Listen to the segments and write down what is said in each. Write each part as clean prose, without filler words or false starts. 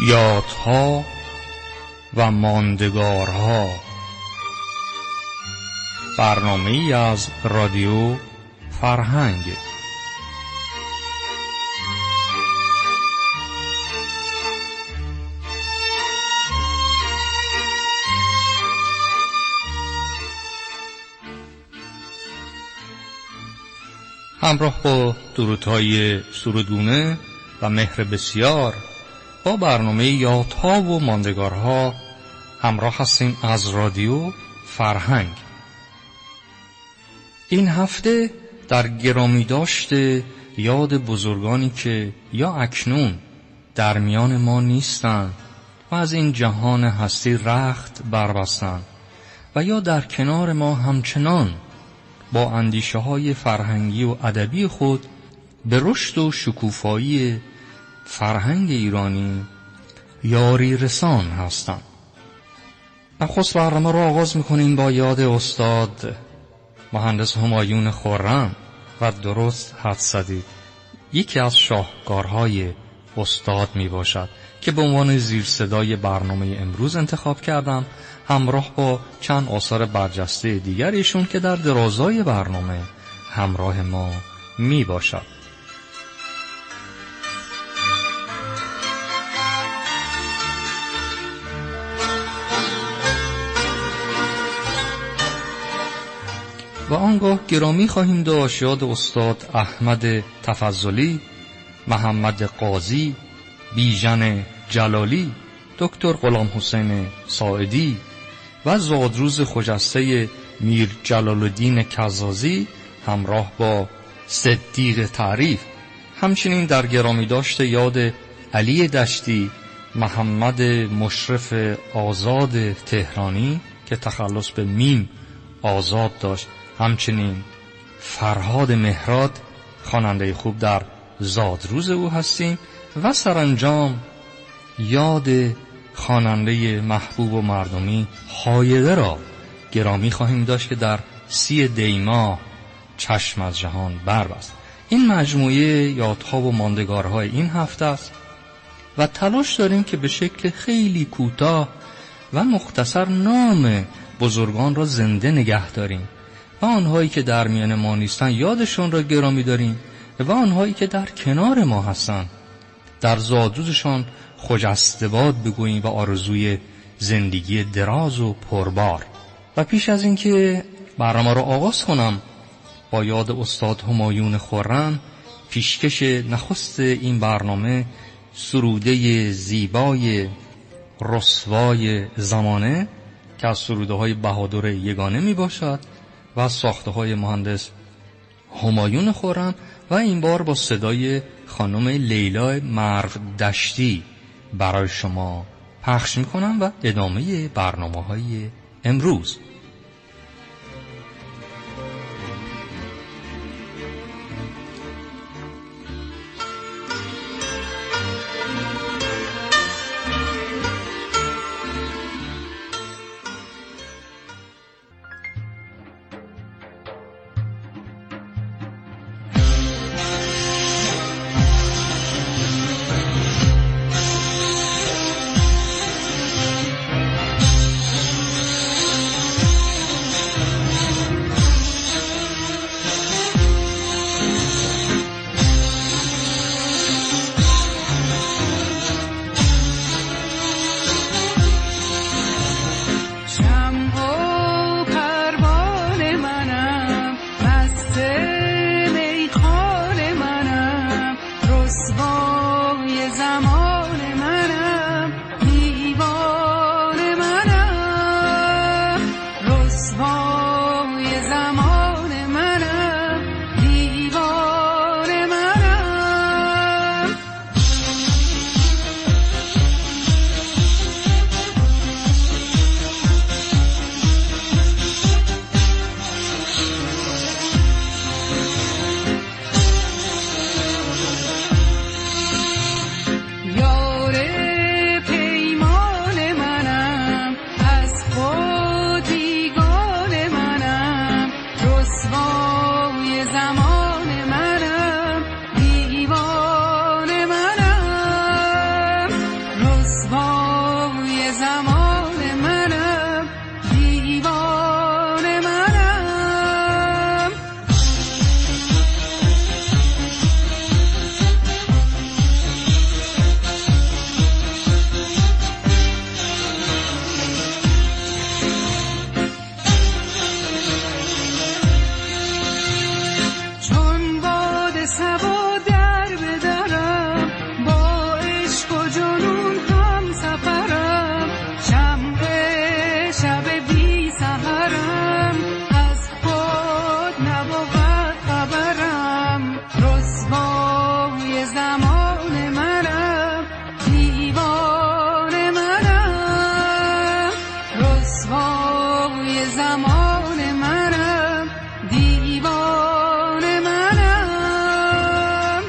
یادها و ماندگارها، برنامه‌ای از رادیو فرهنگ. همراه با درودهای سرودگونه و مهر بسیار با برنامه یادها و ماندگارها همراه هستیم از رادیو فرهنگ. این هفته در گرامی داشته یاد بزرگانی که یا اکنون در میان ما نیستند و از این جهان هستی رخت بربستند و یا در کنار ما همچنان با اندیشه های فرهنگی و ادبی خود به رشد و شکوفایی فرهنگ ایرانی یاری رسان هستند. نخست برنامه را آغاز میکنیم با یاد استاد مهندس همایون خرم و درست حدس زدید یکی از شاهکارهای استاد می باشد که به عنوان زیر صدای برنامه امروز انتخاب کردم، همراه با چند آثار برجسته دیگر ایشون که در درازای برنامه همراه ما می باشد. و آنگاه گرامی خواهیم داشت یاد استاد احمد تفضلی، محمد قاضی، بیژن جلالی، دکتر غلام حسین ساعدی و زادروز خجسته میر جلال الدین کزازی همراه با صدیق تعریف. همچنین در گرامی داشت یاد علی دشتی، محمد مشرف آزاد تهرانی که تخلص به میم آزاد داشت، همچنین فرهاد مهراد خواننده خوب در زادروز او هستیم و سرانجام یاد خواننده محبوب و مردمی هایده را گرامی خواهیم داشت که در 30 دی ماه چشم از جهان بربست. این مجموعه یادها و ماندگارهای این هفته است و تلاش داریم که به شکل خیلی کوتاه و مختصر نام بزرگان را زنده نگه داریم و آنهایی که در میان ما نیستن یادشون را گرامی داریم و آنهایی که در کنار ما هستن در زادروزشان خجسته باد بگوییم و آرزوی زندگی دراز و پربار. و پیش از اینکه برنامه را آغاز کنم با یاد استاد همایون خرم، پیشکش نخست این برنامه سروده زیبای رسوای زمانه که از سروده های بهادر یگانه می باشد و از ساخته های مهندس همایون خرم و این بار با صدای خانم لیلا مرغ دشتی برای شما پخش می کنم و ادامه برنامه های امروز. زمان منم، دیوانه منم.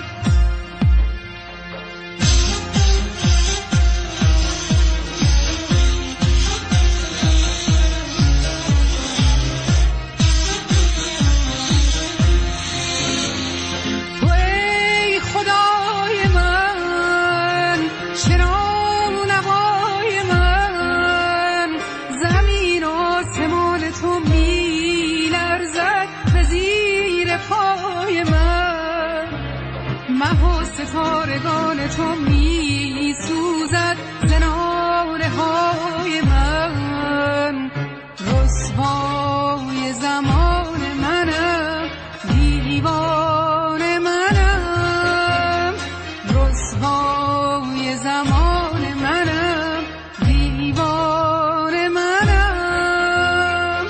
تو ای خدای من، شنو نوای من، زمین آسمان تو می لرزد به زیر پای من، مه و ستارگان تو می سوزد ز ناله های من. رسوای زمان منم، دیوانه منم. رسوای زمان منم، دیوانه منم.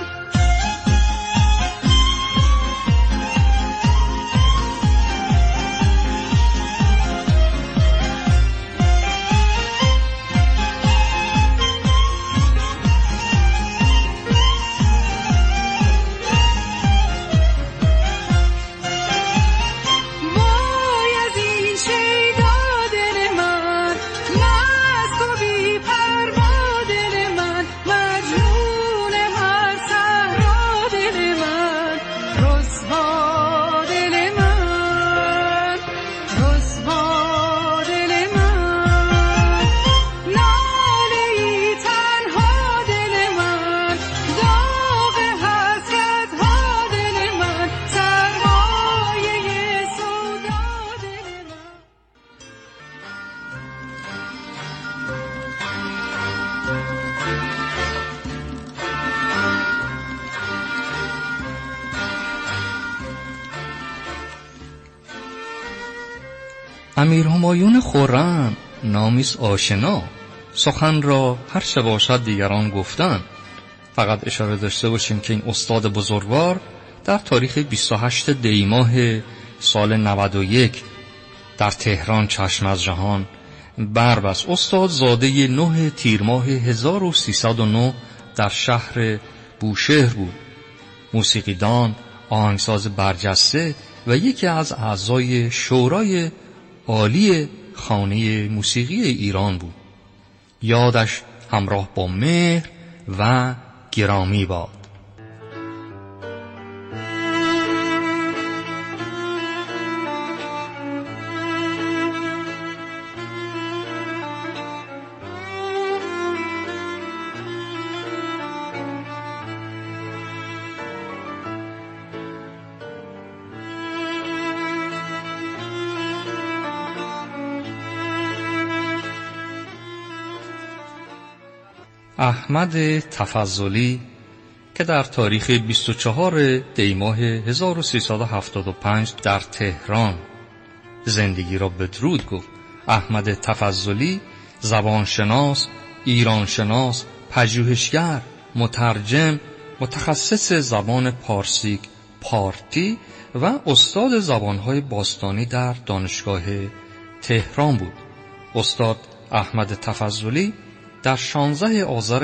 وای از این شیدا دل من، مست و بی پروا دل من، مجنون هر صحرا دل من. رسوا دل من، رسوا دل من. ناله‌ای تنها دل من، داغ حسرت‌ها دل من، سرمایه سودا دل من. امیر همایون خرم نامیست آشنا، سخن را هر چه باشد دیگران گفتن. فقط اشاره داشته باشیم که این استاد بزرگوار در تاریخ 28 دی ماه سال 91 در تهران چشم از جهان بربست. استاد زاده 9 تیر ماه 1309 در شهر بوشهر بود. موسیقیدان، آهنگساز برجسته و یکی از اعضای شورای عالی خانه موسیقی ایران بود. یادش همراه با مهر و گرامی باد. احمد تفضلی که در تاریخ 24 دی ماه 1375 در تهران زندگی را بدرود گفت. احمد تفضلی زبانشناس، ایرانشناس، پژوهشگر، مترجم، متخصص زبان پارسی پارتی و استاد زبانهای باستانی در دانشگاه تهران بود. استاد احمد تفضلی در 16 آذر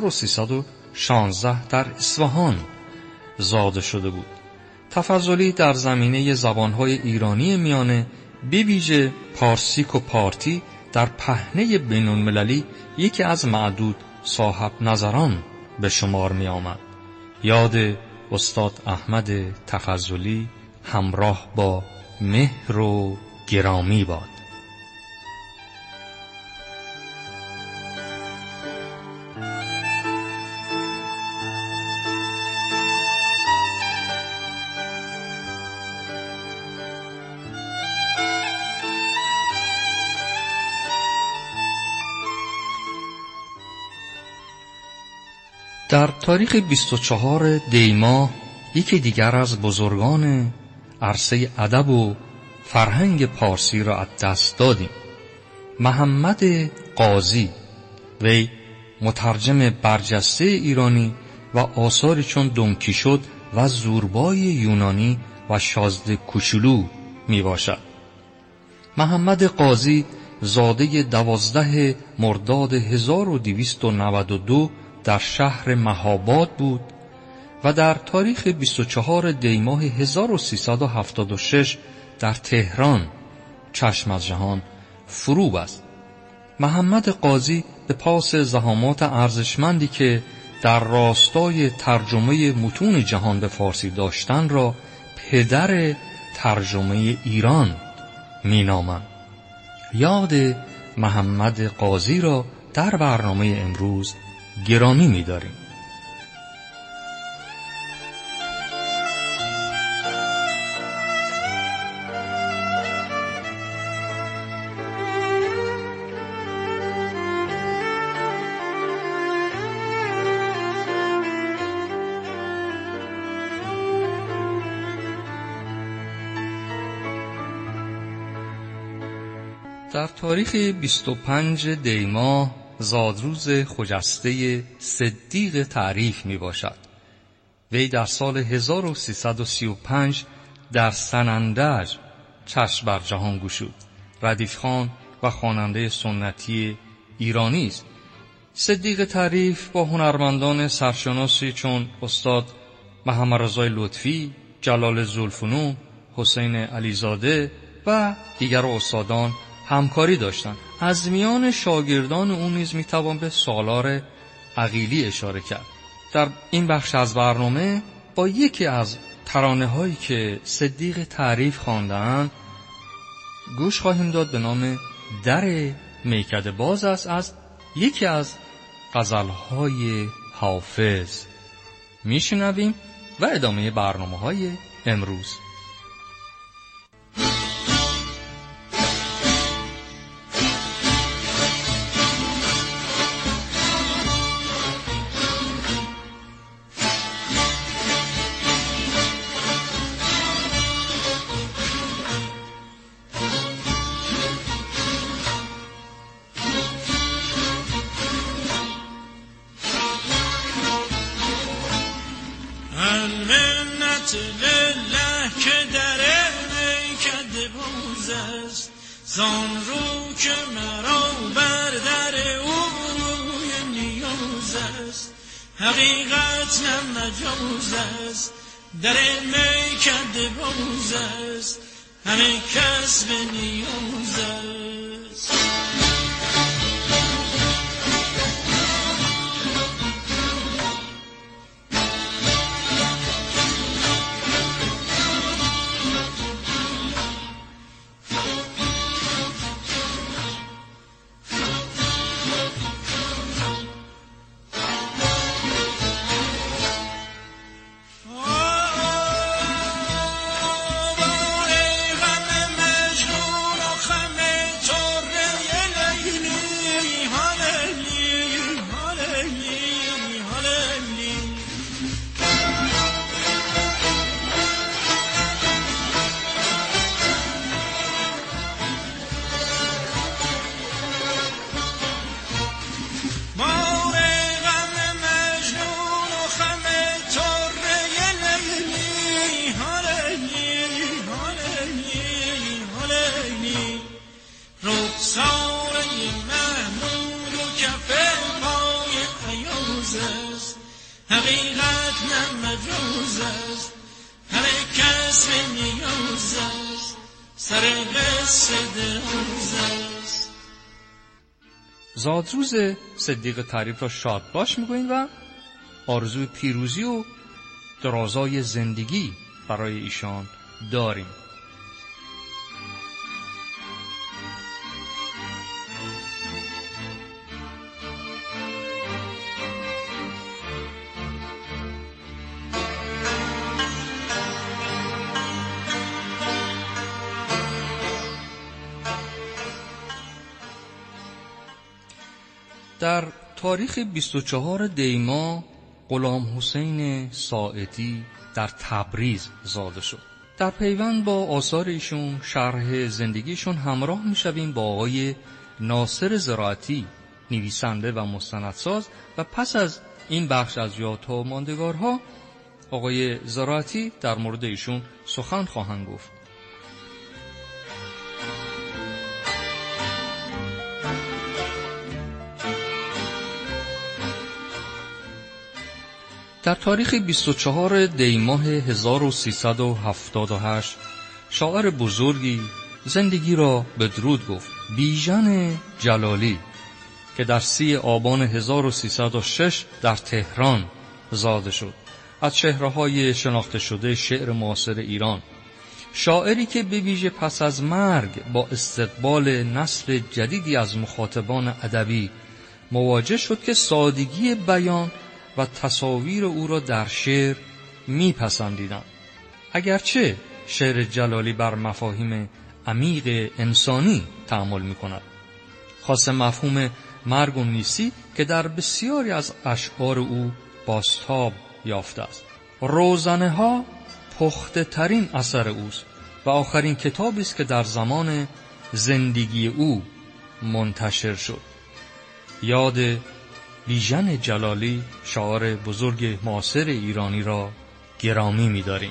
1316 در اصفهان زاده شده بود. تفضلی در زمینه زبانهای ایرانی میانه به ویژه پارسیک و پارتی در پهنه بین‌المللی یکی از معدود صاحب نظران به شمار می آمد. یاد استاد احمد تفضلی همراه با مهر و گرامی باد. در تاریخ 24 دی ماه یکی دیگر از بزرگان عرصه ادب و فرهنگ پارسی را از دست دادیم. محمد قاضی، وی مترجم برجسته ایرانی و آثاری چون دونکیشوت و زوربای یونانی و شازده کوچولو می باشد. محمد قاضی زاده 12 مرداد 1292 در شهر مهاباد بود و در تاریخ 24 دی ماه 1376 در تهران چشم از جهان فرو بست. محمد قاضی به پاس زحامات ارزشمندی که در راستای ترجمه متون جهان به فارسی داشتن را پدر ترجمه ایران مینامند. یاد محمد قاضی را در برنامه امروز گرامی می‌داریم. در تاریخ 25 دی ماه زادروز خجسته صدیق تعریف می باشد. وی در سال 1335 در سنندج چشم بر جهان گشود. ردیف خان و خواننده سنتی ایرانی است. صدیق تعریف با هنرمندان سرشناسی چون استاد محمد رضای لطفی، جلال ذوالفنون، حسین علیزاده و دیگر استادان همکاری داشتند. از میان شاگردان او نیز میتوان به سالار عقیلی اشاره کرد. در این بخش از برنامه با یکی از ترانه‌هایی که صدیق تعریف خواندند گوش خواهیم داد به نام در میکده باز است از یکی از غزل‌های حافظ. میشنویم و ادامه برنامه‌های امروز. لله که در میکده باز است، زان رو که مرا بر در او روی نیاز است. حقیقت نه مجاز است، در میکده باز است، همه کس به نیاز است. حقیقت نه مجاز است، همه کس به نیاز است، سر قصه دراز است. زادروز صدیق تعریف را شاد باش میگوییم و آرزوی پیروزی و درازای زندگی برای ایشان داریم. در تاریخ 24 دی ماه غلام حسین ساعدی در تبریز زاده شد. در پیوند با آثار ایشون شرح زندگیشون همراه میشویم با آقای ناصر زراعتی، نویسنده و مستندساز، و پس از این بخش از یادها و ماندگارها آقای زراعتی در مورد ایشون سخن خواهند گفت. در تاریخ 24 دی ماه 1378 شاعر بزرگی زندگی را به درود گفت. بیژن جلالی که در 30 آبان 1306 در تهران زاده شد، از چهره‌های شناخته شده شعر معاصر ایران، شاعری که به ویژه پس از مرگ با استقبال نسل جدیدی از مخاطبان ادبی مواجه شد که سادگی بیان و تصاویر او را در شعر میپسندیدند. اگرچه شعر جلالی بر مفاهیم عمیق انسانی تأمل میکند، خاص مفهوم مرگ و نیستی که در بسیاری از اشعار او بازتاب یافته است. روزنه ها پخته ترین اثر اوست و آخرین کتابی است که در زمان زندگی او منتشر شد. یاد بیژن جلالی، شاعر بزرگ معاصر ایرانی را گرامی می‌داریم.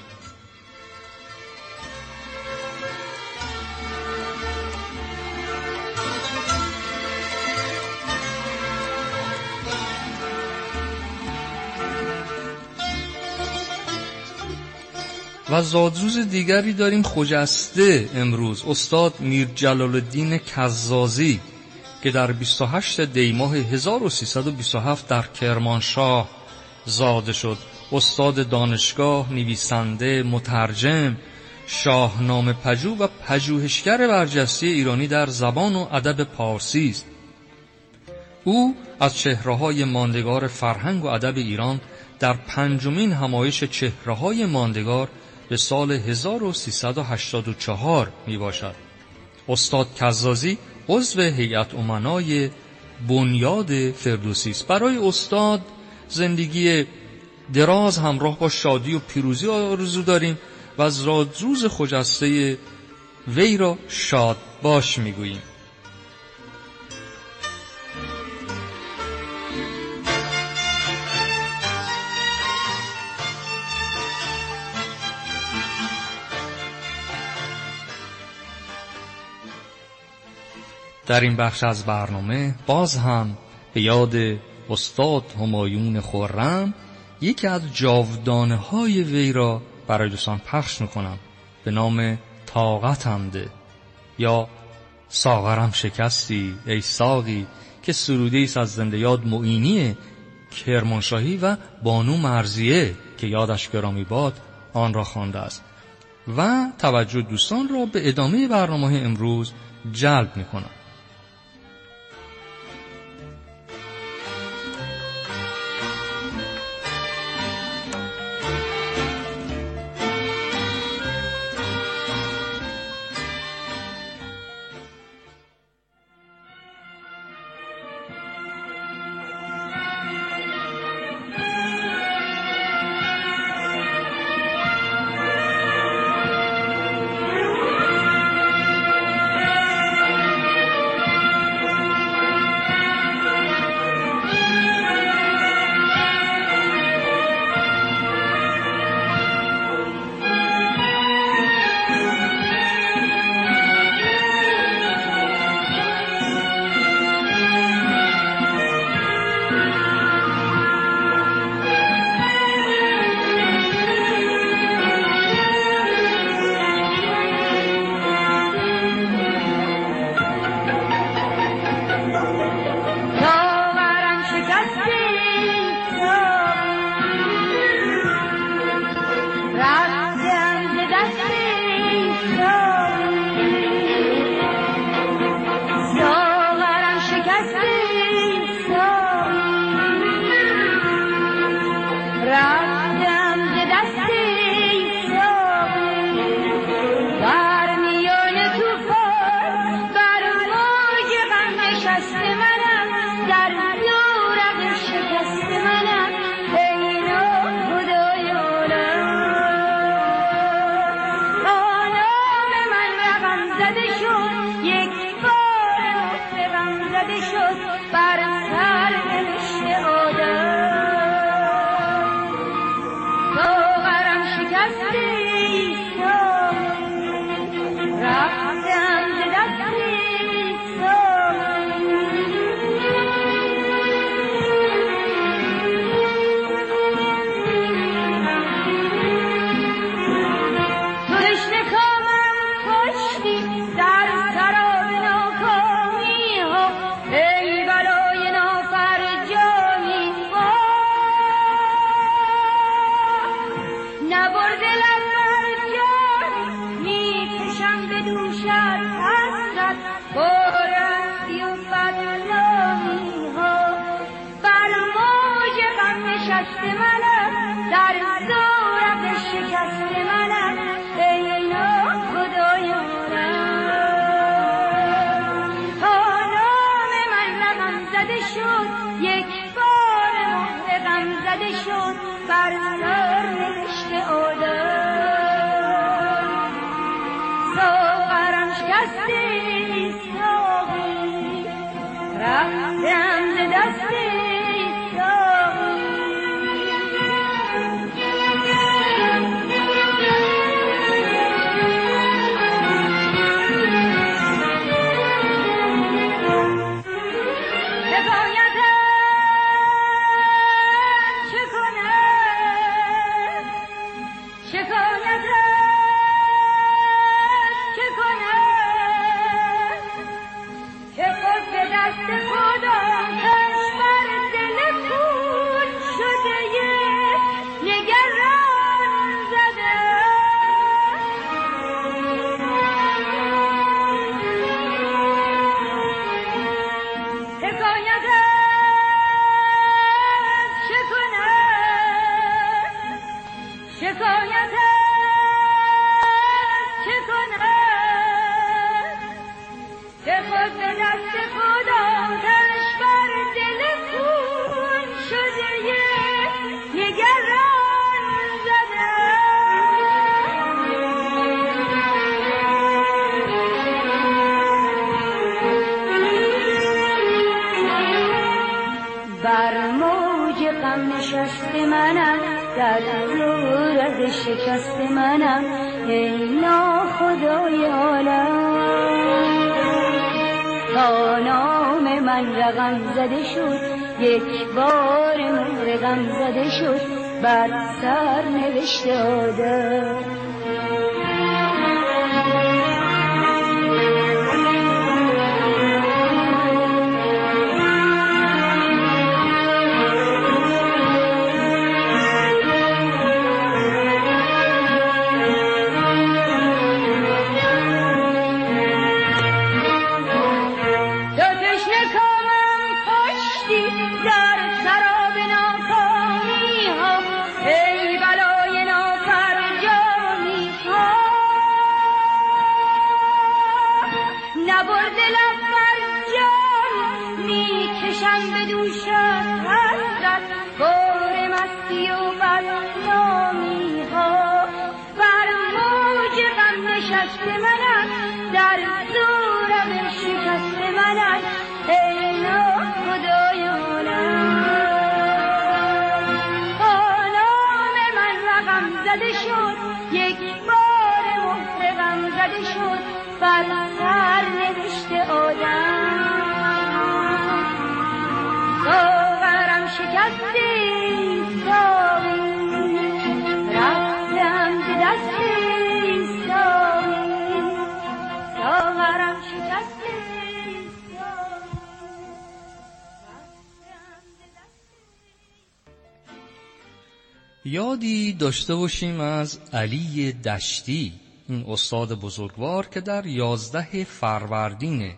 و زادروز دیگری داریم خجسته امروز، استاد میر جلال الدین کزازی که در 28 دی ماه 1327 در کرمانشاه زاده شد. استاد دانشگاه، نویسنده، مترجم، شاهنامه پژوه و پژوهشگر برجسته ایرانی در زبان و ادب پارسی است. او از چهره‌های ماندگار فرهنگ و ادب ایران در 5مین همایش چهره‌های ماندگار به سال 1384 می باشد. استاد کزازی عضو هیئت امنای بنیاد فردوسی است. برای استاد زندگی دراز همراه با شادی و پیروزی آرزو داریم و از زادروز خجسته وی را شاد باش می گوییم. در این بخش از برنامه باز هم به یاد استاد همایون خرم یکی از جاودانه‌های وی را برای دوستان پخش میکنم به نام طاقتم ده یا ساغرم شکستی ای ساقی، که سروده‌ای است از زنده یاد معینی کرمانشاهی و بانو مرضیه که یادش گرامی باد آن را خوانده است و توجه دوستان را به ادامه برنامه امروز جلب میکنم. چه کند که خود به دست خود آتش بر دل خون شده نگران زده بر موج غم نشسته منم در زور از شکست منم ای ناخدای عالم تا نام من رقم زده شد یک بار مهر غم زده شد بر سر نوشته آدم یادی داشته باشیم از علی دشتی، این استاد بزرگوار که در 11 فروردین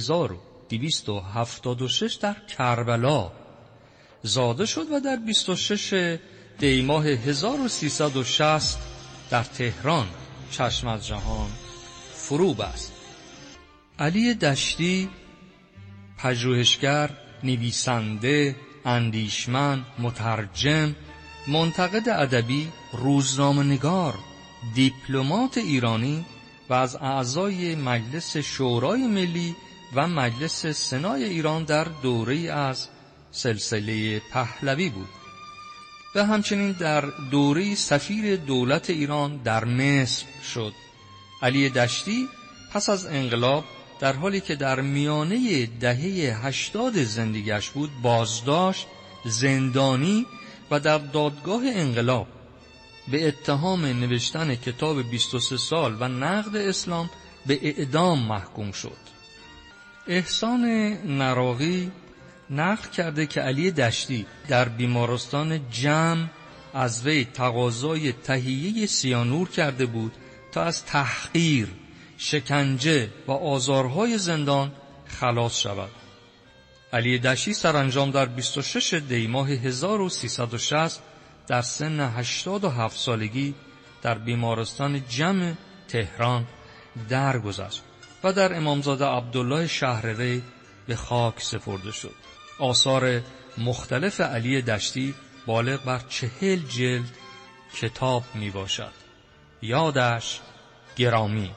1276 در کربلا زاده شد و در 26 دیماه 1360 در تهران چشم از جهان فرو بست. علی دشتی پژوهشگر، نویسنده، اندیشمند، مترجم، منتقد ادبی، روزنامه‌نگار، دیپلمات ایرانی و از اعضای مجلس شورای ملی و مجلس سنای ایران در دوره‌ای از سلسله پهلوی بود و همچنین در دوره سفیر دولت ایران در مصر شد. علی دشتی پس از انقلاب در حالی که در میانه دهه 80 زندگیش بود بازداشت، زندانی و در دادگاه انقلاب به اتهام نوشتن کتاب 23 سال و نقد اسلام به اعدام محکوم شد. احسان نراقی نقل کرده که علی دشتی در بیمارستان جمع از وی تقاضای تهیه سیانور کرده بود تا از تحقیر، شکنجه و آزارهای زندان خلاص شود. علی دشتی سرانجام در 26 دیماه 1360 در سن 87 سالگی در بیمارستان جمع تهران درگذشت و در امامزاده عبدالله شهرری به خاک سپرده شد. آثار مختلف علی دشتی بالغ بر 40 جلد کتاب می باشد. یادش گرامی.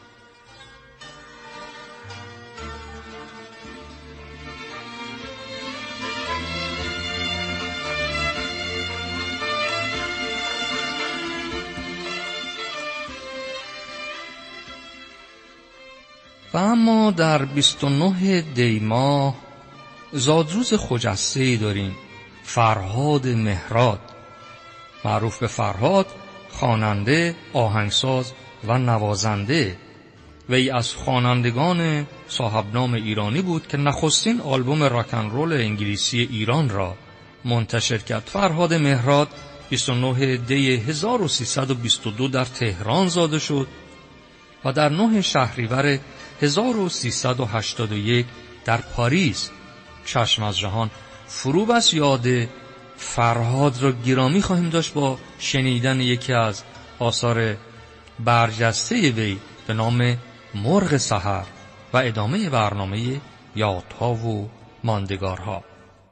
و اما در 29 دیماه زادروز خجسته‌ای داریم، فرهاد مهراد، معروف به فرهاد، خواننده، آهنگساز و نوازنده. وی از خوانندگان صاحب نام ایرانی بود که نخستین آلبوم راکن رول انگلیسی ایران را منتشر کرد. فرهاد مهراد 29 دی 1322 در تهران زاده شد و در 9 شهریور 1381 در پاریس چشم از جهان فرو بست. یاد فرهاد را گرامی خواهیم داشت با شنیدن یکی از آثار برجسته وی به نام مرغ سحر و ادامه برنامه یادها و ماندگارها.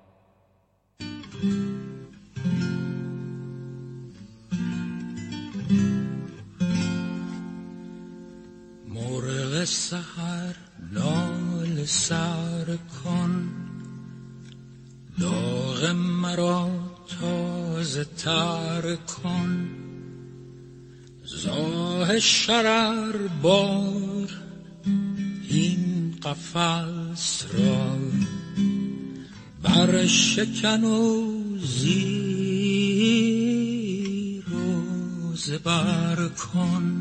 مرغ سحر لاله سر کن، داغ مرا تازه تر کن، زاه شرر بار این قفس را، بر شکن و زیر و زبر کن.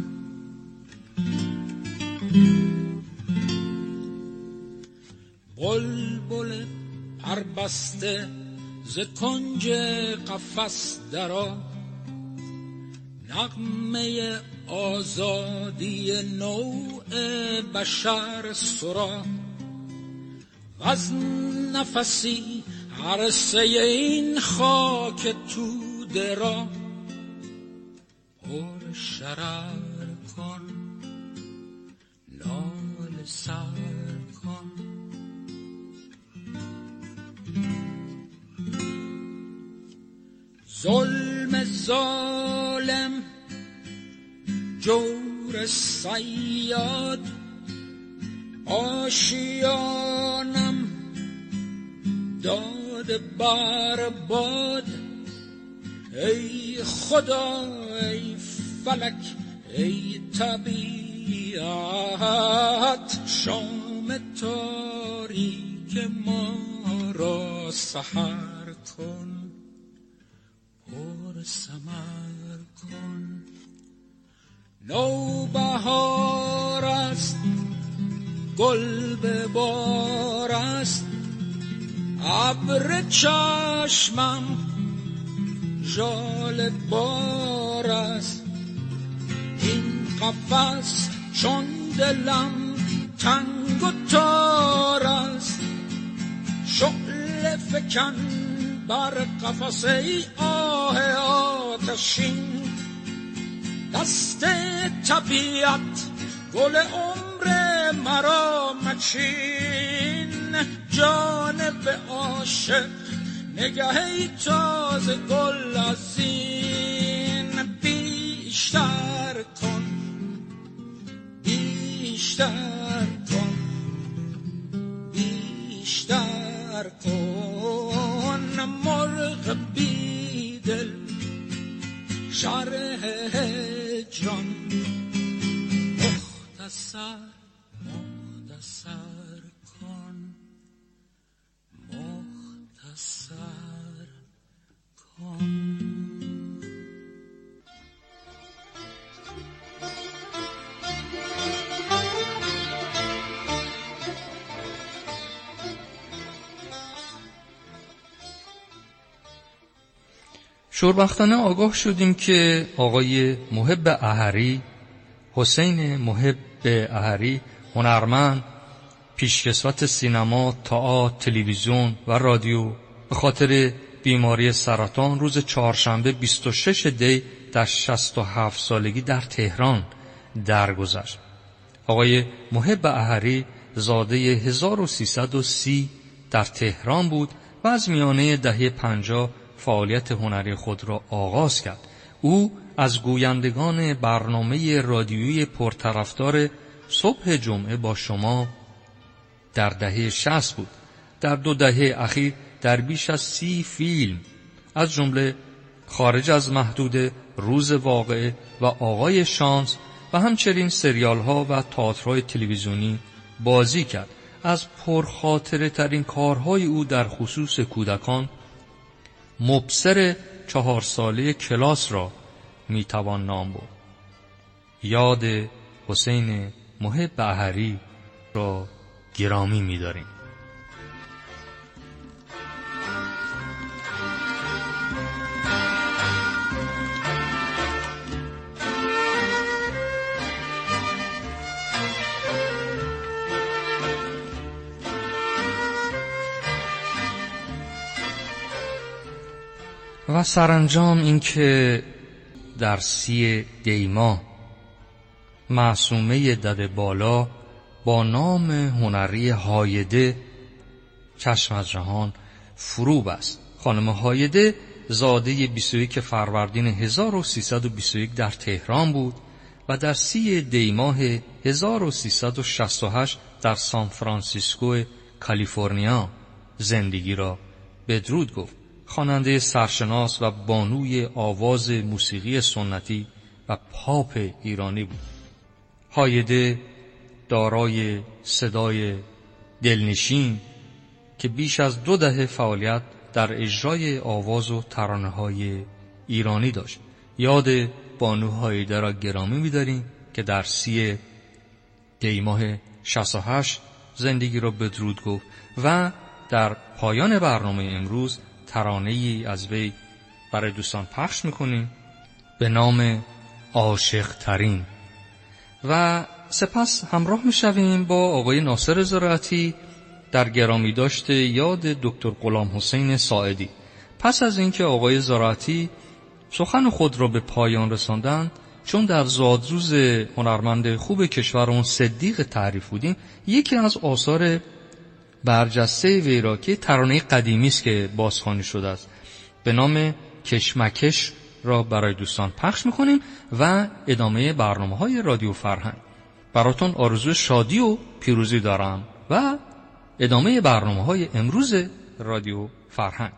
بلبل پربسته ز کنج قفس درآ، نغمه آزادی نوع بشر سرا، وز نفسی عرصه این خاک توده را پر شرر کن، لاله سر کن. ظلم ظالم جور صیاد، آشیانم داده بر باد. ای خدا ای فلک ای طبیعت، شام تاریک ما را سحر کن، پر ثمر کن. نوبهار است گل به بار است، ابر چشمم ژاله بار است. این قفس چون دلم تنگ و تار است، شعله فکن بر قفس ای آه آتشین. دست طبیعت گل عمر مرا مچین، جانب عاشق نگه ای تازه گل از این. بیشتر کن بیشتر کن بیشتر کن، مرغ بیدل شرح جان. مختصر مختصر کن، مختصر کن. شوربختانه آگاه شدیم که آقای محب احری، حسین محب احری، هنرمند، پیشکسوت سینما، تئاتر، تلویزیون و رادیو، به خاطر بیماری سرطان روز چهارشنبه 26 دی در 67 سالگی در تهران درگذشت. آقای محب احری زاده 1330 در تهران بود و از میانه دهه 50 فعالیت هنری خود را آغاز کرد. او از گویندگان برنامه رادیویی پرطرفدار صبح جمعه با شما در دهه 60 بود. در 2 دهه اخیر در بیش از 30 فیلم از جمله خارج از محدوده، روز واقعه و آقای شانس و همچنین سریال ها و تئاترهای تلویزیونی بازی کرد. از پرخاطره ترین کارهای او در خصوص کودکان مبصر 4 ساله کلاس را میتوان نام برد. یاد حسین محب احری را گرامی می‌داریم. و سرانجام اینکه در 30 دی ماه معصومه دد بالا با نام هنری هایده چشم از جهان فرو بست. خانم هایده زاده 21 فروردین 1321 در تهران بود و در 30 دی ماه 1368 در سان فرانسیسکو کالیفرنیا زندگی را بدرود گفت. خواننده سرشناس و بانوی آواز موسیقی سنتی و پاپ ایرانی بود. هایده دارای صدای دلنشین که بیش از 2 دهه فعالیت در اجرای آواز و ترانه‌های ایرانی داشت. یاد بانو هایده را گرامی می‌داریم که در 30 دی ماه 68 زندگی را بدرود گفت و در پایان برنامه امروز ترانه‌ای از وی برای دوستان پخش می‌کنیم به نام عاشق ترین و سپس همراه می‌شویم با آقای ناصر زراعتی در گرامی داشته یاد دکتر غلام حسین ساعدی. پس از اینکه آقای زراعتی سخن خود را به پایان رساندند، چون در زادروز هنرمند خوب کشورمون صدیق تعریف بودیم، یکی از آثار برجسته وی را که ترانه قدیمی است که بازخوانی شده است به نام کشمکش را برای دوستان پخش می‌کنیم و ادامه برنامه‌های رادیو فرهنگ. براتون آرزوی شادی و پیروزی دارم و ادامه برنامه‌های امروز رادیو فرهنگ.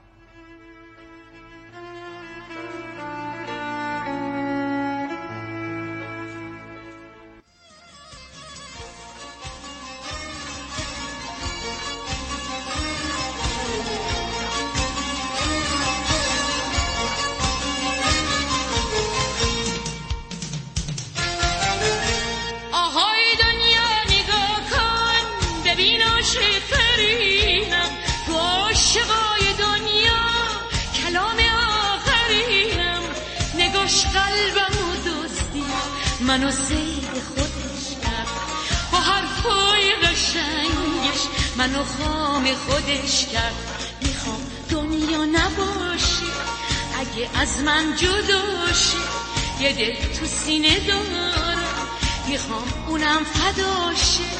منو سید خودش کرد با حرفای قشنگش، منو خام خودش کرد. میخوام دنیا نباشه اگه از من جدا شه، یه دل تو سینه دارم میخوام اونم فدا شه،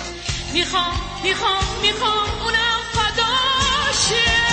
میخوام اونم فدا شه.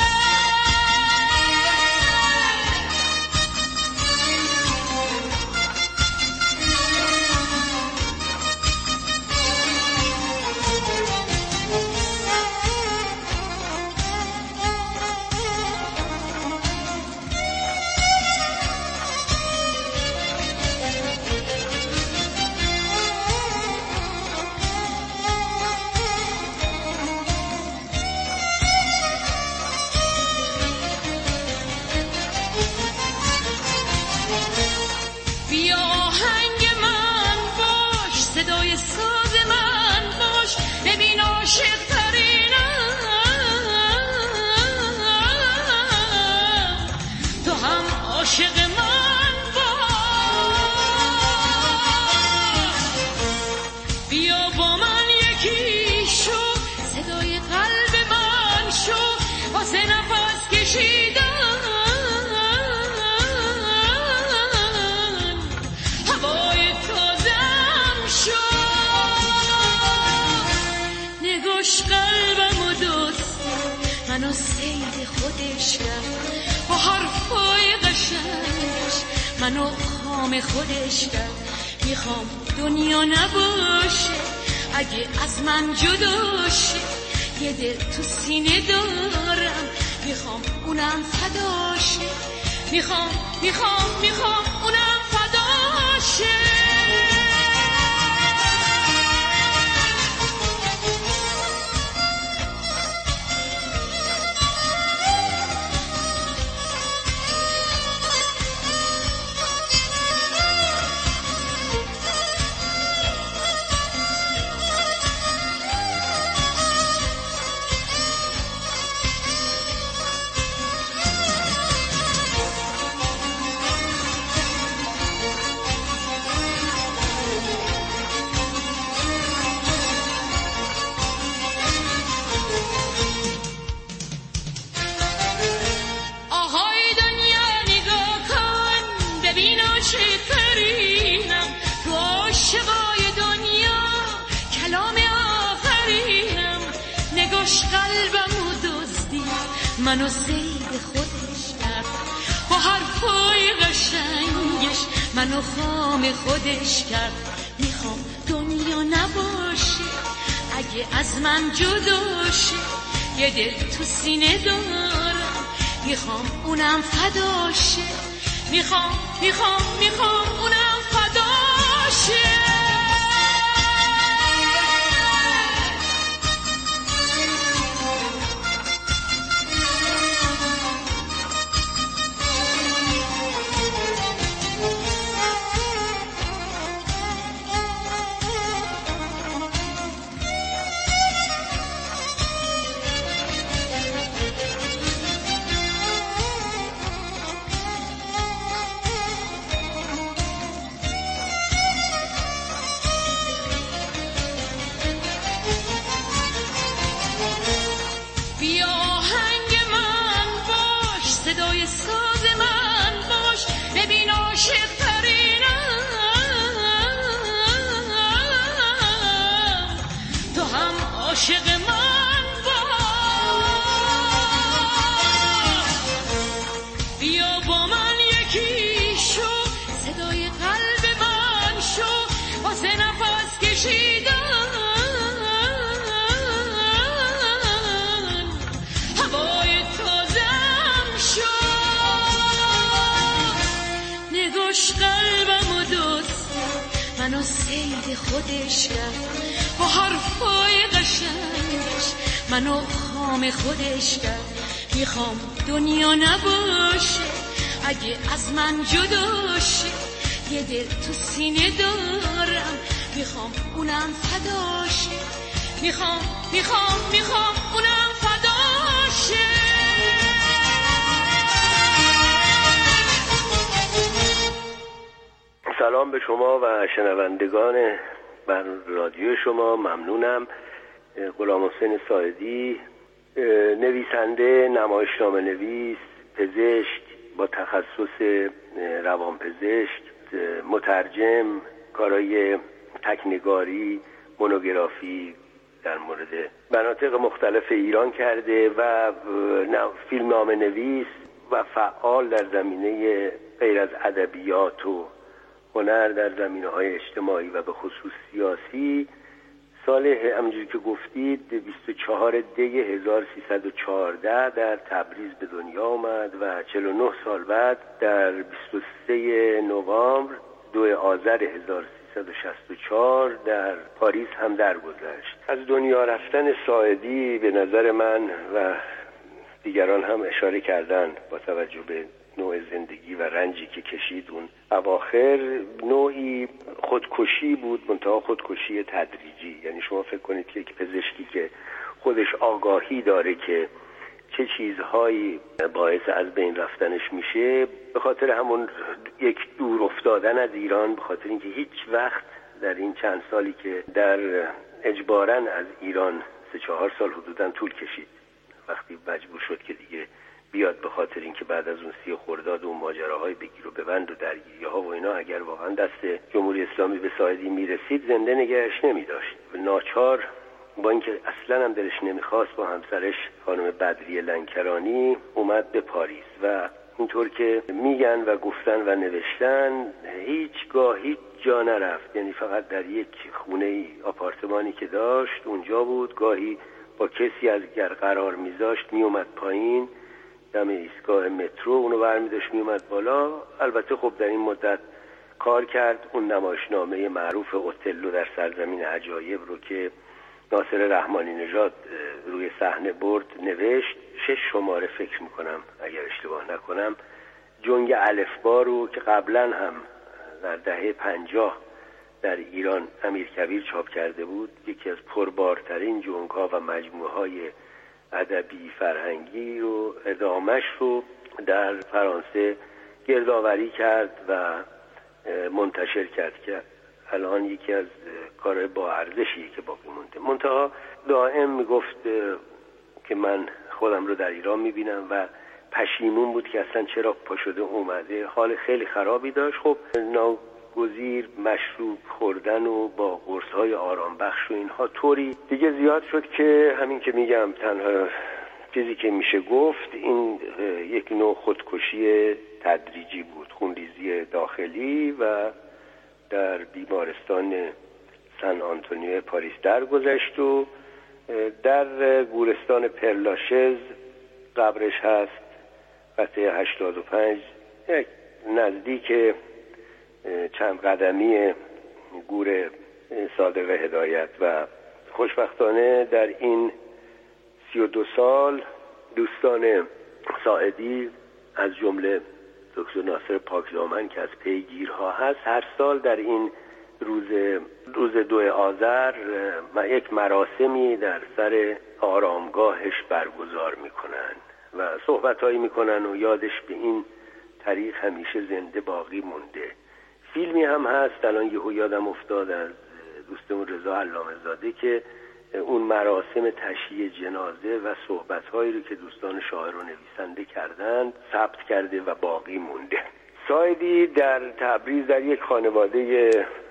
منو سید خودش کرد با حرفای قشنگش، منو خام خودش کرد. میخوام دنیا نباشه اگه از من جدا شه، یه دل تو سینه دارم میخوام اونم فدا شه، میخوام اونم فدا شه. منو سید خودش کرد، با حرفای قشنگش منو خام خودش کرد. میخوام دنیا نباشه اگه از من جدا شه، یه دل تو سینه دارم میخوام اونم فدا شه، میخوام اونم فدا شه. عاشق من بیا با من یکی شو، صدای قلب من شو، واسه نفس کشیدن هوای تازم شو. نگاش قلبم و دوست منو سید خودش کرد، با حرفای قشنگش منو خام خودش کرد. میخوام دنیا نباشه اگه از من جدا شه، یه دل تو سینه دارم میخوام اونم فدا شه، میخوام اونم فدا شه. سلام به شما و شنوندگان بر رادیو شما. ممنونم. غلامحسین ساعدی، نویسنده، نمایشنامه نویس، پزشک با تخصص روانپزشک، مترجم، کارهای تکنگاری، مونوگرافی در مورد مناطق مختلف ایران کرده و فیلمنامه نویس و فعال در زمینه غیر از ادبیات و هنر در زمینه‌های اجتماعی و به خصوص سیاسی. سال همونجوری که گفتید 24 دی 1314 در تبریز به دنیا آمد و 49 سال بعد در 23 نوامبر 2 آذر 1364 در پاریس هم درگذشت. از دنیا رفتن ساعدی به نظر من و دیگران هم اشاره کردن با توجه به نوع زندگی و رنجی که کشید اون اواخر، نوعی خودکشی بود، منتها خودکشی تدریجی. یعنی شما فکر کنید که یک پزشکی که خودش آگاهی داره که چه چیزهایی باعث از بین رفتنش میشه، به خاطر همون یک دور افتادن از ایران، به خاطر اینکه هیچ وقت در این چند سالی که در اجباراً از ایران 3-4 سال حدوداً طول کشید، وقتی مجبور شد که دیگه بیاد، به خاطر اینکه بعد از اون 30 خرداد و ماجراهای بگیر و ببند و درگیری‌ها و اینا، اگر واقعا دست جمهوری اسلامی به ساعدی میرسید زنده نگهش نمی‌داشت. ناچار با اینکه اصلا هم دلش نمیخواست با همسرش خانم بدریه لنکرانی اومد به پاریس و اینطور که میگن و گفتن و نوشتن هیچگاه هیچ جا نرفت. یعنی فقط در یک خونه آپارتمانی که داشت اونجا بود. گاهی با کسی اگر قرار میذاشت میومد پایین دم ایستگاه مترو، اونو برمیداشت میومد بالا. البته خب در این مدت کار کرد. اون نمایشنامه معروف اوتلو در سرزمین عجایب رو که ناصر رحمانی نژاد روی صحنه برد نوشت، 6 شماره فکر میکنم اگر اشتباه نکنم. جنگ الفبا رو که قبلا هم در دهه 50 در ایران امیرکبیر چاپ کرده بود، یکی از پربارترین جنگ‌ها و مجموعه‌های ادبی فرهنگی رو ادامش رو در فرانسه گردآوری کرد و منتشر کرد که الان یکی از کارهای با ارزشی که باقی مونده. منتها دائم میگفت که من خودم رو در ایران میبینم و پشیمون بود که اصلا چرا پا شده اومده. حال خیلی خرابی داشت. خب ناگزیر مشروب خوردن و با قرص‌های آرام بخش و اینها طوری دیگه زیاد شد که همین که میگم تنها چیزی که میشه گفت این یک نوع خودکشی تدریجی بود، خونریزی داخلی و در بیمارستان سن آنتونیو پاریس درگذشت و در گورستان پرلاشز قبرش هست. قطعه 85 نزدیک چند قدمی گور صادق هدایت. و خوشبختانه در این 32 سال دوستان ساعدی از جمله دکتر ناصر پاکدامن که از پیگیرها هست هر سال در این روز 2 آذر یک مراسمی در سر آرامگاهش برگزار میکنن و صحبتهایی میکنن و یادش به این طریق همیشه زنده باقی مونده. فیلمی هم هست الان یهو یادم افتاد از دوستمون رضا علامه زاده که اون مراسم تشییع جنازه و صحبت‌هایی رو که دوستان شاعر و نویسنده کردند ثبت کرده و باقی مونده. ساعدی در تبریز در یک خانواده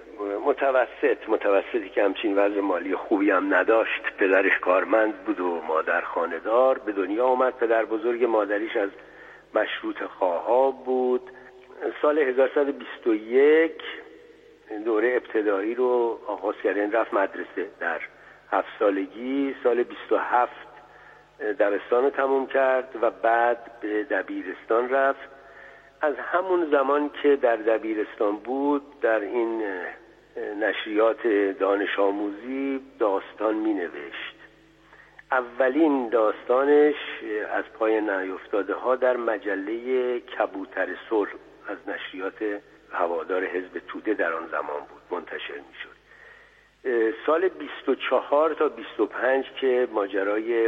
متوسطی که همچین وضع مالی خوبی هم نداشت، پدرش کارمند بود و مادر خانه‌دار، به دنیا اومد. پدر بزرگ مادریش از مشروط خواها بود. سال 1121 دوره ابتدایی رو آغاز کرد، رفت مدرسه در 7 سالگی. سال 27 دبستان رو تموم کرد و بعد به دبیرستان رفت. از همون زمان که در دبیرستان بود در این نشریات دانش آموزی داستان می نوشت. اولین داستانش از پای نیفتاده ها در مجله کبوتر سر از نشریات هوادار حزب توده در آن زمان بود منتشر می شد. سال 24 تا 25 که ماجرای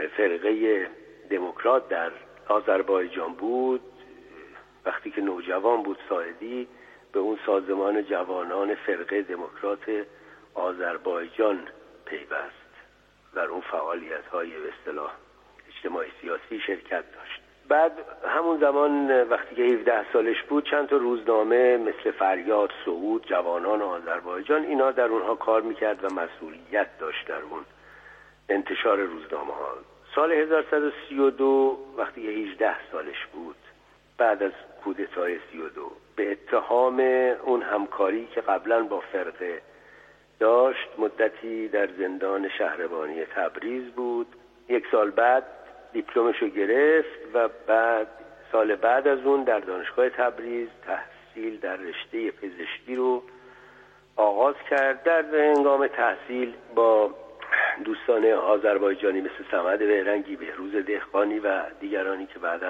فرقه دموکرات در آذربایجان بود، وقتی که نوجوان بود ساعدی به اون سازمان جوانان فرقه دموکرات آذربایجان پیوست، در اون فعالیت‌های به اصطلاح اجتماعی سیاسی شرکت داشت. بعد همون زمان وقتی که 17 سالش بود چند تا روزنامه مثل فریاد، صعود، جوانان آذربایجان اینا در اونها کار میکرد و مسئولیت داشت در اون انتشار روزنامه ها. سال 1132 وقتی که 18 سالش بود بعد از کودتای 32 به اتهام اون همکاری که قبلا با فرقه داشت مدتی در زندان شهربانی تبریز بود. 1 سال بعد دیپلمشو گرفت و بعد سال بعد از اون در دانشگاه تبریز تحصیل در رشته پزشکی رو آغاز کرد. در هنگام تحصیل با دوستان آذربایجانی مثل صمد بهرنگی، بهروز دهقانی و دیگرانی که بعداً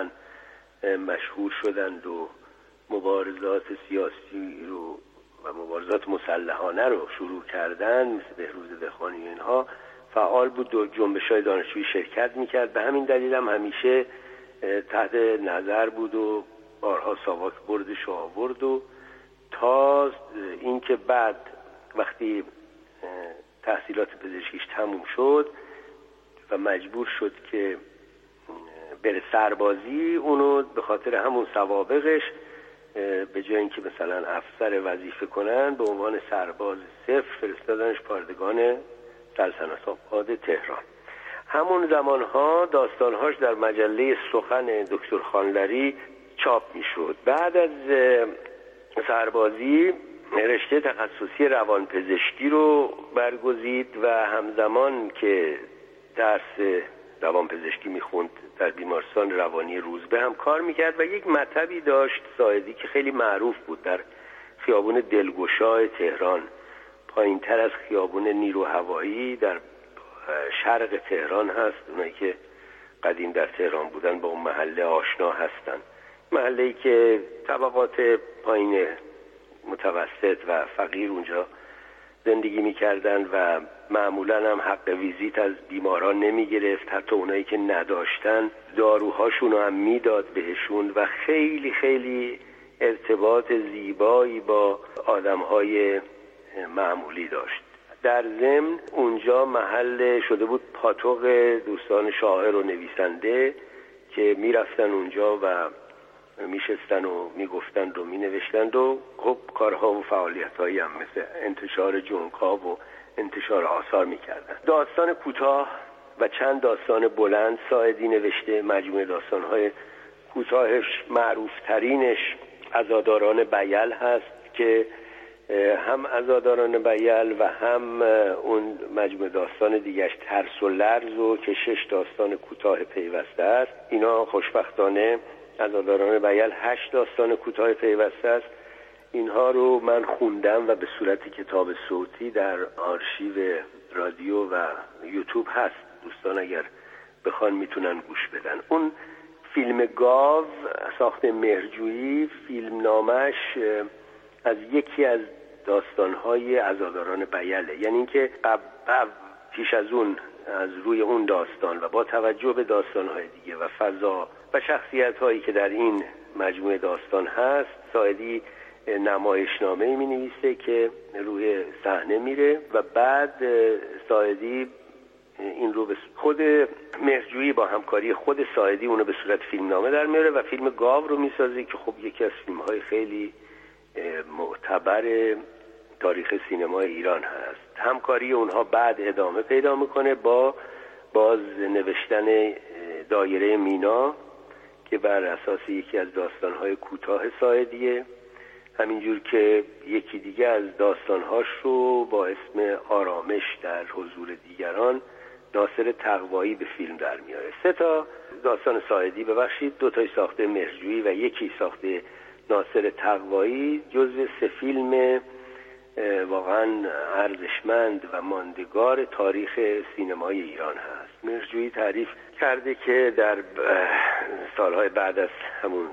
مشهور شدند و مبارزات سیاسی رو و مبارزات مسلحانه رو شروع کردند مثل بهروز دهقانی و اینها فعال بود، جنبش‌های دانشجویی شرکت می‌کرد. به همین دلیل هم همیشه تحت نظر بود و بارها ساواک بردش آورد و تا اینکه بعد وقتی تحصیلات پزشکیش تموم شد و مجبور شد که بره سربازی، اونو به خاطر همون سوابقش به جای اینکه مثلا افسر وظیفه کنن به عنوان سرباز صفر فرستادنش پاردگان سلطنت آباد تهران. همون زمانها داستانهاش در مجله سخن دکتر خانلری چاپ میشد. بعد از سربازی رشته تخصصی روانپزشکی رو برگزید و همزمان که درس روانپزشکی میخوند در بیمارستان روانی روزبه هم کار میکرد و یک مطبی داشت ساعدی که خیلی معروف بود در خیابون دلگشای تهران، پایین تر از خیابون نیرو هوایی در شرق تهران هست. اونایی که قدیم در تهران بودن با اون محله آشنا هستن. محله‌ای که طبقات پایین متوسط و فقیر اونجا زندگی میکردن و معمولا هم حق ویزیت از بیماران نمیگرفت، حتی اونایی که نداشتن داروهاشون رو هم میداد بهشون و خیلی خیلی ارتباط زیبایی با آدمهای معمولی داشت. در ضمن اونجا محل شده بود پاتوق دوستان شاعر و نویسنده که میرفتن اونجا و میشستن و میگفتند و مینوشتند و خب کارها و فعالیت‌هایی هم مثل انتشار جنک‌ها و انتشار آثار میکردن. داستان کوتاه و چند داستان بلند ساعدی نوشته. مجموعه داستان‌های کوتاهش معروف ترینش عزاداران بیل هست که هم عزاداران بیل و هم اون مجموعه داستان دیگهش ترس و لرز که 6 داستان کوتاه پیوسته است. اینا خوشبختانه عزاداران بیل 8 داستان کوتاه پیوسته است. اینها رو من خوندم و به صورت کتاب صوتی در آرشیو رادیو و یوتیوب هست. دوستان اگر بخوان میتونن گوش بدن. اون فیلم گاو ساخت مهرجویی، فیلم نامش از یکی از داستان‌های عزاداران بیله، یعنی اینکه پیش از اون از روی اون داستان و با توجه به داستان‌های دیگه و فضا و شخصیت‌هایی که در این مجموعه داستان هست، ساعدی نمایشنامه‌ای می‌نویسه که روی صحنه میره و بعد ساعدی این رو به خود مهرجویی با همکاری خود ساعدی اونو به صورت فیلمنامه در میاره و فیلم گاو رو میسازه که خب یکی از فیلم‌های خیلی معتبر تاریخ سینمای ایران هست. همکاری اونها بعد ادامه پیدا میکنه با باز نوشتن دایره مینا که بر اساس یکی از داستان‌های کوتاه ساعدیه، همینجور که یکی دیگه از داستان‌هاش رو با اسم آرامش در حضور دیگران ناصر تقوایی به فیلم در میاره. 3 تا داستان ساعدی، 2 تای ساخته مهرجویی و یکی ساخته ناصر تقوایی جزو 3 فیلم واقعا ارزشمند و ماندگار تاریخ سینمای ایران هست. مهرجویی تعریف کرده که در سالهای بعد از همون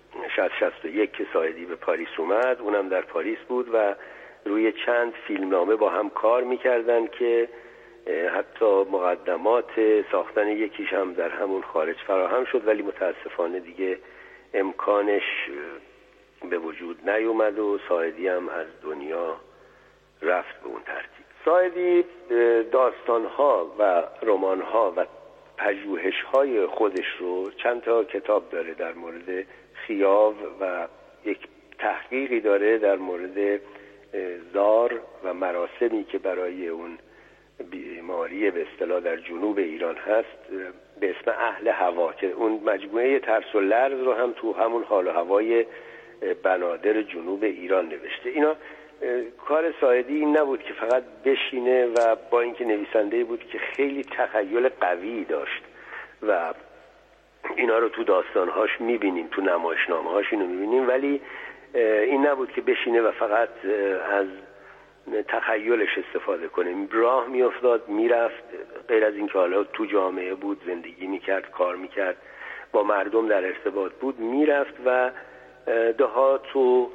61 که ساعدی به پاریس اومد، اونم در پاریس بود و روی چند فیلمنامه با هم کار میکردن که حتی مقدمات ساختن یکیش هم در همون خارج فراهم شد، ولی متاسفانه دیگه امکانش به وجود نیومد و ساعدی هم از دنیا رفت به اون ترتیب. ساعدی داستانها و رمانها و پژوهش‌های خودش رو چند تا کتاب داره در مورد خیاو و یک تحقیقی داره در مورد زار و مراسمی که برای اون بیماری به اصطلاح در جنوب ایران هست به اسم اهل هوا، که اون مجموعه ترس و لرز رو هم تو همون حال و هوای بنادر جنوب ایران نوشته. اینا کار ساعدی این نبود که فقط بشینه و با اینکه نویسنده بود که خیلی تخیل قوی داشت و اینا رو تو داستانهاش میبینیم، تو نمایشنامه‌هاش اینو میبینیم، ولی این نبود که بشینه و فقط از تخیلش استفاده کنه. راه میافتاد، میرفت، غیر از اینکه حالا تو جامعه بود، زندگی میکرد، کار میکرد، با مردم در ارتباط بود، میرفت و دهات و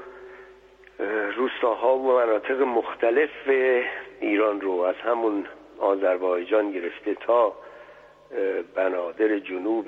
روستاها و مناطق مختلف ایران رو از همون آذربایجان گرفته تا بنادر جنوب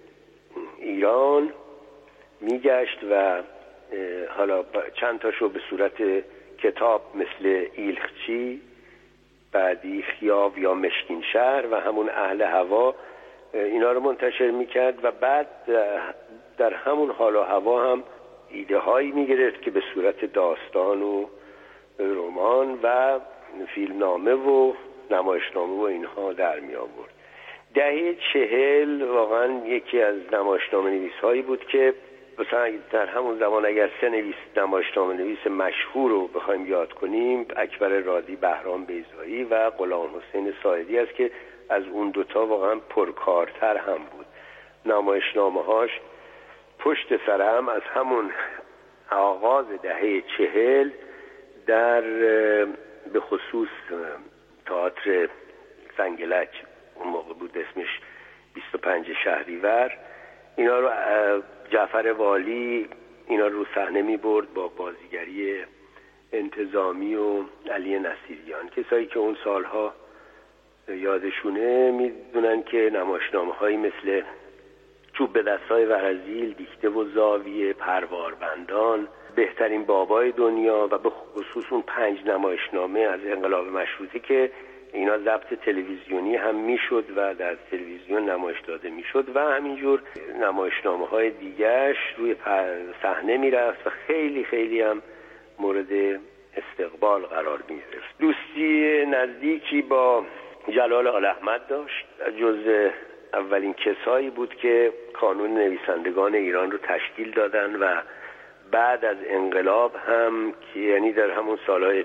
ایران میگشت و حالا چند تاشو به صورت کتاب مثل ایلخچی، بعدی خیاو یا مشکین شهر و همون اهل هوا اینا رو منتشر میکرد و بعد در همون حال و هوا هم ایده هایی میگرفت که به صورت داستان و رمان و فیلمنامه و نمایشنامه و اینها در می آورد. دهه 40 واقعا یکی از نمایشنامه نویس هایی بود که مثلا در همون زمان اگر 3 نمایشنامه نویس مشهور رو بخوایم یاد کنیم، اکبر رادی، بهرام بیضایی و غلام حسین ساعدی است که از اون دوتا واقعا پرکارتر هم بود. نمایشنامه هاش پشت سر هم از همون آغاز دهه 40 در به خصوص تئاتر سنگلج، اون موقع بود اسمش 25 شهریور، اینا رو جعفر والی اینا رو صحنه می برد با بازیگری انتظامی و علی نصیریان. کسایی که اون سالها یادشونه میدونن که نمایشنامه هایی مثل چوب به دستای ورزیل، دیکته و زاویه، پرواربندان، بهترین بابای دنیا و به خصوص اون 5 نمایشنامه از انقلاب مشروطه که اینا ضبط تلویزیونی هم میشد و در تلویزیون نمایش داده میشد و همینجور نمایشنامه های دیگرش روی صحنه میرفت و خیلی خیلی هم مورد استقبال قرار میگرفت. دوستی نزدیکی با جلال آل احمد داشت. جز اولین کسایی بود که کانون نویسندگان ایران رو تشکیل دادن و بعد از انقلاب هم که یعنی در همون سالهای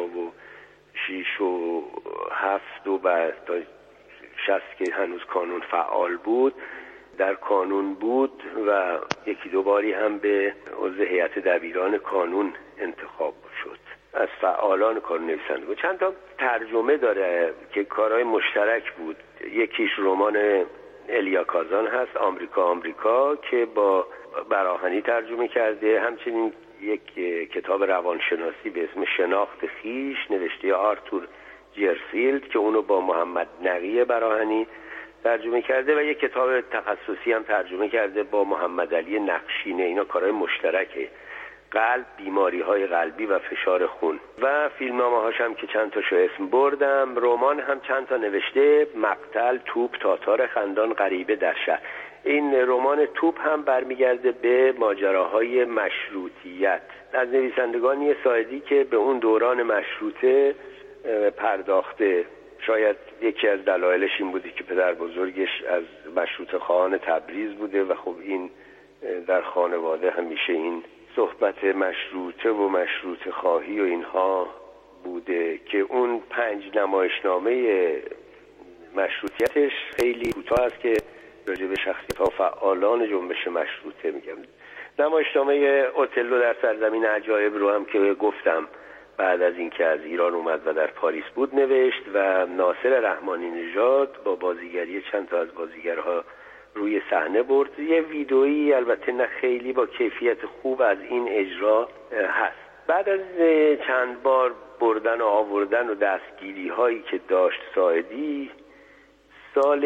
56 و 7 و بعد تا 60 که هنوز کانون فعال بود، در کانون بود و یکی دو باری هم به عضو هیئت دبیران کانون انتخاب شد. از فعالان کانون نویسندگان چند تا ترجمه داره که کارهای مشترک بود. یکیش رمان الیا کازان هست، آمریکا که با براهنی ترجمه کرده. همچنین یک کتاب روانشناسی به اسم شناخت خویش نوشته آرتور جرفیلد که اونو با محمد نقی براهنی ترجمه کرده و یک کتاب تخصصی هم ترجمه کرده با محمد علی نقشینه. اینا کارهای مشترکه، قلب، بیماری‌های قلبی و فشار خون. و فیلمنامه‌هاش هم که چند تاشو اسم بردم. رمان هم چند تا نوشته، مقتل، توپ، تاتار خندان، غریبه در شهر. این رمان توپ هم برمیگرده به ماجراهای مشروطیت. از نویسندگانی ساعدی که به اون دوران مشروطه پرداخته. شاید یکی از دلایلش این بوده که پدر بزرگش از مشروطه خواهان تبریز بوده و خب این در خانواده همیشه این صحبت مشروطه و مشروطه خواهی و اینها بوده که اون 5 نمایشنامه مشروطیتش خیلی کوتاه است که راجع به شخصیت‌ها فعالان جنبش مشروطه میگم. نمایشنامه اوتلو در سرزمین عجایب رو هم که گفتم بعد از اینکه از ایران اومد و در پاریس بود نوشت و ناصر رحمانی نژاد با بازیگری چند تا از بازیگرها روی صحنه برد. یه ویدئویی البته نه خیلی با کیفیت خوب از این اجرا هست. بعد از چند بار بردن و آوردن و دستگیری هایی که داشت ساعدی، سال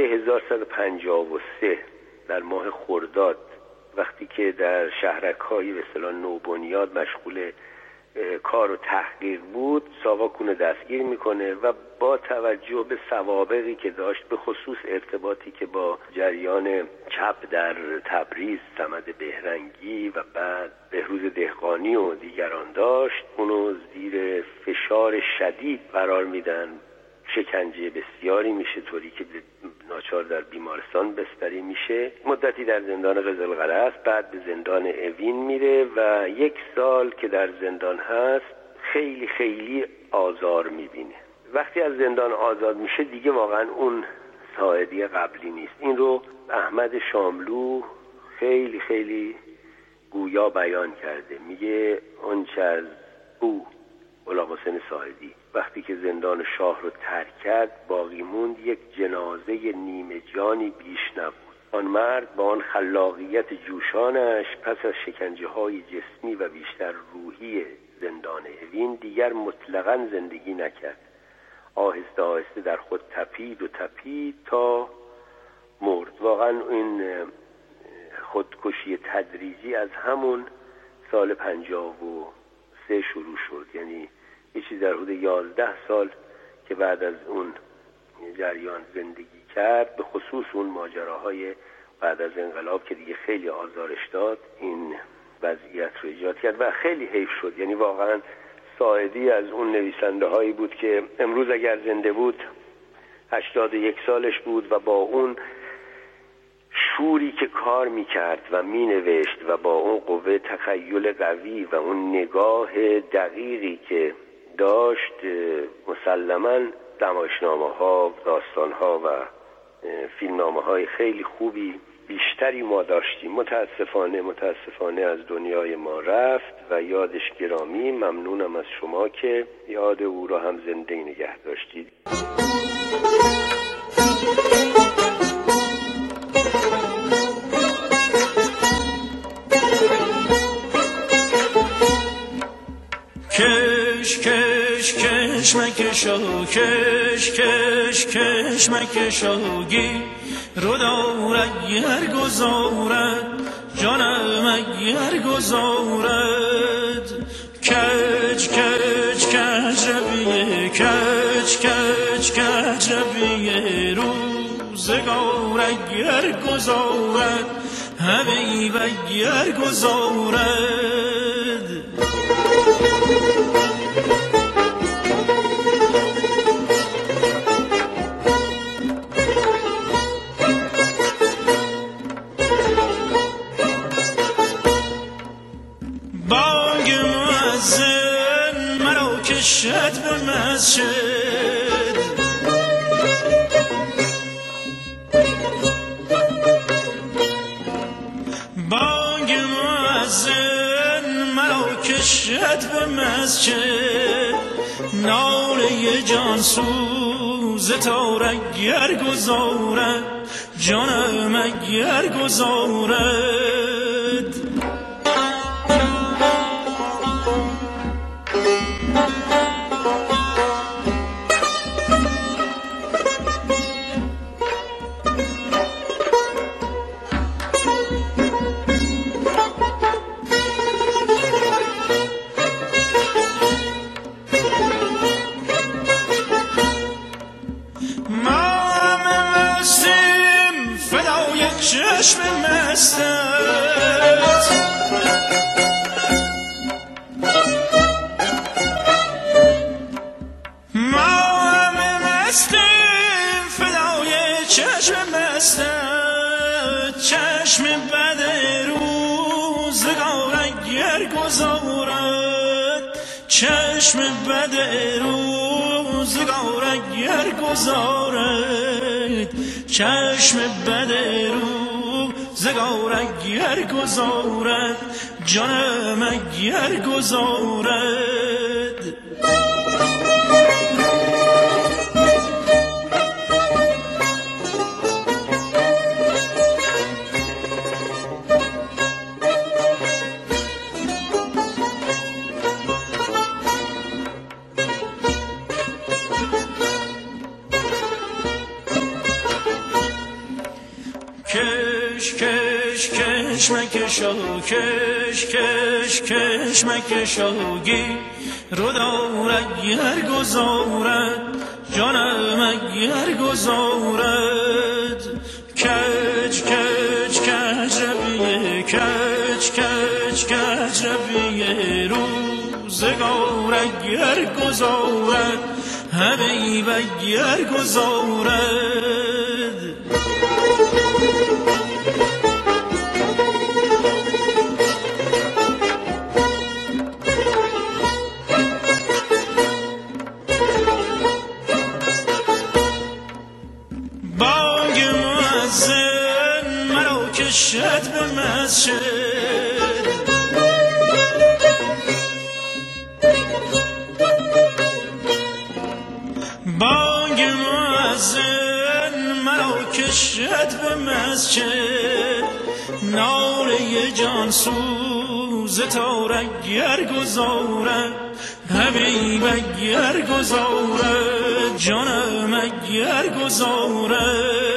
1153 در ماه خرداد وقتی که در شهرک‌های به اصطلاح نوبنیاد مشغول کار و تحقیق بود، ساواکون دستگیر میکنه و با توجه به سوابقی که داشت، به خصوص ارتباطی که با جریان چپ در تبریز، صمد بهرنگی و بعد بهروز دهقانی و دیگران داشت، اونو زیر فشار شدید قرار میدن. شکنجه بسیاری میشه طوری که ناچار در بیمارستان بستری میشه. مدتی در زندان قزلقلعه است، بعد به زندان اوین میره و 1 سال که در زندان هست خیلی خیلی آزار میبینه. وقتی از زندان آزاد میشه دیگه واقعا اون ساعدی قبلی نیست. این رو احمد شاملو خیلی خیلی گویا بیان کرده. میگه آنچه از او غلامحسین ساعدی وقتی که زندان شاه رو ترک کرد باقی موند یک جنازه نیمه جانی بیش نبود. آن مرد با آن خلاقیت جوشانش پس از شکنجه های جسمی و بیشتر روحی زندان اوین دیگر مطلقاً زندگی نکرد. آهسته آهسته در خود تپید تا مرد. واقعا این خودکشی تدریجی از همون سال 53 شروع شد. یعنی یه چیز در حدود 11 سال که بعد از اون جریان زندگی کرد، به خصوص اون ماجراهای بعد از انقلاب که دیگه خیلی آزارش داد، این وضعیت رو ایجاد کرد و خیلی حیف شد. یعنی واقعا ساعدی از اون نویسنده هایی بود که امروز اگر زنده بود 81 سالش بود و با اون شوری که کار میکرد و مینوشت و با اون قوه تخیل قوی و اون نگاه دقیقی که داشت، مسلماً نمایشنامه ها، داستان ها و فیلمنامه های خیلی خوبی بیشتری ما داشتیم. متاسفانه از دنیای ما رفت و یادش گرامی. ممنونم از شما که یاد او را هم زنده نگه داشتید. کش مکشا، کش مکشاگی رو دار اگر گذارد، جانم اگر گذارد. کج رویه، کج رویه روزگار اگر گذارد، حبیب اگر گذارد. کشد به مسجد بانگ مؤذن مرا کشد به مسجد ناله جانسوز تا اگر گذارد جانم اگر گذارد چشم مستت ما همه مستیم فدای چشم مستت چشم بد روزگار اگر گذارد چشم بد روزگار اگر گذارد چشم بد روزگار اگر گذارد جانم اگر گذارد کش مکشا کش مکشاگی رو دار اگر گذارد جانم اگر گذارد کج رویه کج رویه روزگار اگر گذارد حبیب اگر گذارد بانگ مؤذن مرا کشد به مسجد بانگ مؤذن مرا کشد به مسجد ناله جانسوز تا اگر گذارد حبیب اگر گذارد جانم اگر گذارد